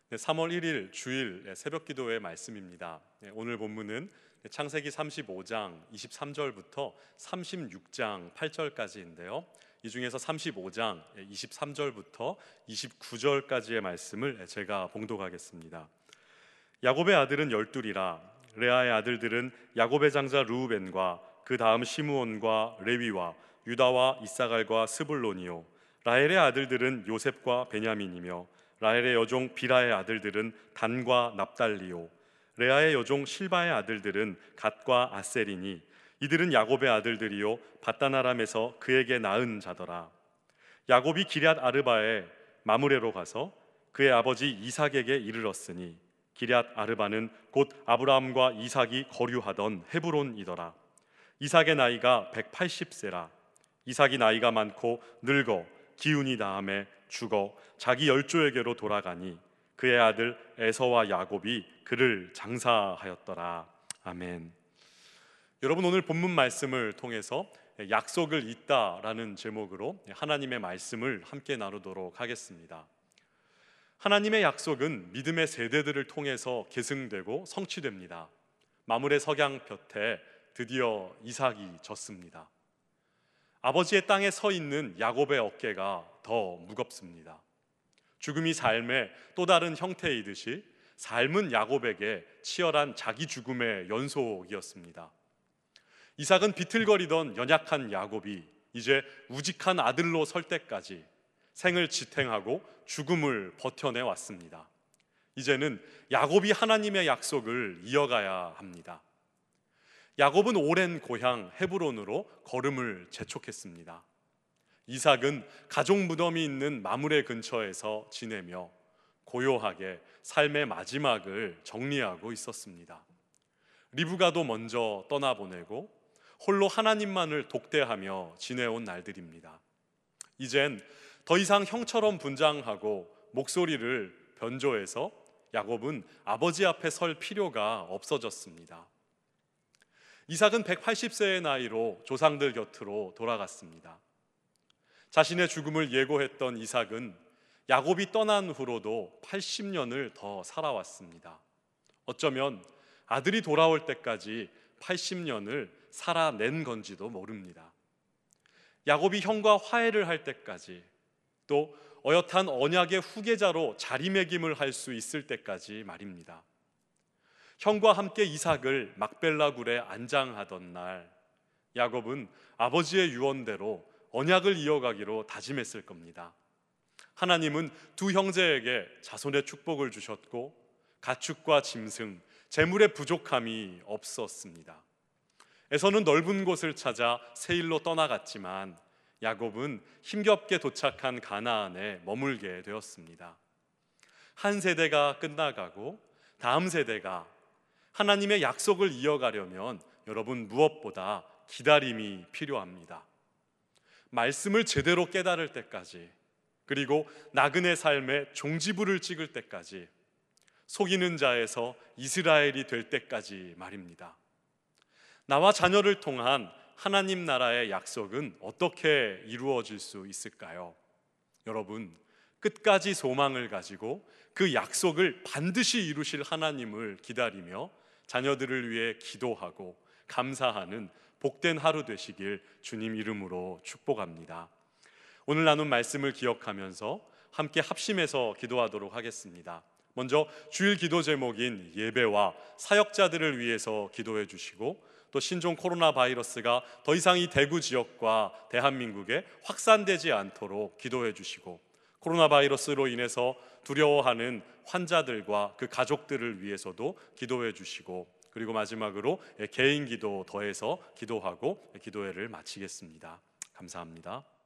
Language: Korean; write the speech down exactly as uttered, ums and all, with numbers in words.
네, 삼월 일일 주일 새벽 기도의 말씀입니다. 네, 오늘 본문은 창세기 삼십오 장 이십삼 절부터 삼십육 장 팔 절까지인데요. 이 중에서 삼십오 장 이십삼 절부터 이십구 절까지의 말씀을 제가 봉독하겠습니다. 야곱의 아들은 열둘이라. 레아의 아들들은 야곱의 장자 르우벤과 그 다음 시므온과 레위와 유다와 이사갈과 스불론이요. 라헬의 아들들은 요셉과 베냐민이며 라헬의 여종 비라의 아들들은 단과 납달리요. 레아의 여종 실바의 아들들은 갓과 아셀이니 이들은 야곱의 아들들이요 밧단아람에서 그에게 낳은 자더라. 야곱이 기럇 아르바에 마므레로 가서 그의 아버지 이삭에게 이르렀으니 기럇 아르바는 곧 아브라함과 이삭이 거류하던 헤브론이더라. 이삭의 나이가 백팔십 세라. 이삭이 나이가 많고 늙어 기운이 다함에 죽어 자기 열조에게로 돌아가니 그의 아들 에서와 야곱이 그를 장사하였더라. 아멘. 여러분, 오늘 본문 말씀을 통해서 약속을 잇다라는 제목으로 하나님의 말씀을 함께 나누도록 하겠습니다. 하나님의 약속은 믿음의 세대들을 통해서 계승되고 성취됩니다. 마므레 석양 곁에 드디어 이삭이 졌습니다. 아버지의 땅에 서 있는 야곱의 어깨가 더 무겁습니다. 죽음이 삶의 또 다른 형태이듯이 삶은 야곱에게 치열한 자기 죽음의 연속이었습니다. 이삭은 비틀거리던 연약한 야곱이 이제 우직한 아들로 설 때까지 생을 지탱하고 죽음을 버텨내 왔습니다. 이제는 야곱이 하나님의 약속을 이어가야 합니다. 야곱은 오랜 고향 헤브론으로 걸음을 재촉했습니다. 이삭은 가족 무덤이 있는 마므레 근처에서 지내며 고요하게 삶의 마지막을 정리하고 있었습니다. 리브가도 먼저 떠나보내고 홀로 하나님만을 독대하며 지내온 날들입니다. 이젠 더 이상 형처럼 분장하고 목소리를 변조해서 야곱은 아버지 앞에 설 필요가 없어졌습니다. 이삭은 백팔십 세의 나이로 조상들 곁으로 돌아갔습니다. 자신의 죽음을 예고했던 이삭은 야곱이 떠난 후로도 팔십 년을 더 살아왔습니다. 어쩌면 아들이 돌아올 때까지 팔십 년을 살아낸 건지도 모릅니다. 야곱이 형과 화해를 할 때까지, 또 어엿한 언약의 후계자로 자리매김을 할 수 있을 때까지 말입니다. 형과 함께 이삭을 막벨라 굴에 안장하던 날, 야곱은 아버지의 유언대로 언약을 이어가기로 다짐했을 겁니다. 하나님은 두 형제에게 자손의 축복을 주셨고 가축과 짐승, 재물의 부족함이 없었습니다. 에서는 넓은 곳을 찾아 세일로 떠나갔지만 야곱은 힘겹게 도착한 가나안에 머물게 되었습니다. 한 세대가 끝나가고 다음 세대가 하나님의 약속을 이어가려면 여러분, 무엇보다 기다림이 필요합니다. 말씀을 제대로 깨달을 때까지, 그리고 나그네 삶에 종지부를 찍을 때까지, 속이는 자에서 이스라엘이 될 때까지 말입니다. 나와 자녀를 통한 하나님 나라의 약속은 어떻게 이루어질 수 있을까요? 여러분, 끝까지 소망을 가지고 그 약속을 반드시 이루실 하나님을 기다리며 자녀들을 위해 기도하고 감사하는 복된 하루 되시길 주님 이름으로 축복합니다. 오늘 나눈 말씀을 기억하면서 함께 합심해서 기도하도록 하겠습니다. 먼저 주일 기도 제목인 예배와 사역자들을 위해서 기도해 주시고, 또 신종 코로나 바이러스가 더 이상 이 대구 지역과 대한민국에 확산되지 않도록 기도해 주시고, 코로나 바이러스로 인해서 두려워하는 환자들과 그 가족들을 위해서도 기도해 주시고, 그리고 마지막으로 개인 기도 더해서 기도하고 기도회를 마치겠습니다. 감사합니다.